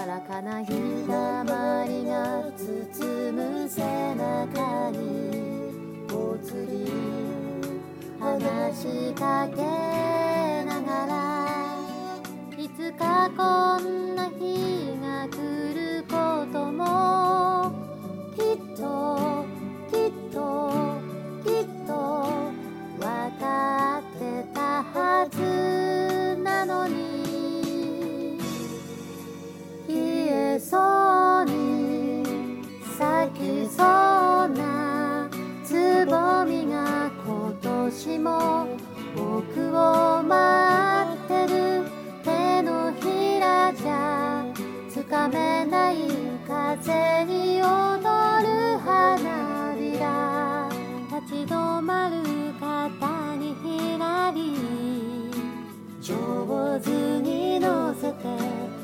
らかな日だまりが包む背中にぽつり話しかけながら、いつかこんな日が来ることもきっときっときっとわかってたはずなのに、消えそうに咲きそうなつぼみが今年も僕を待ってる。手のひらじゃつかめない風に踊る花びら、立ち止まる肩にひらり上手に乗せて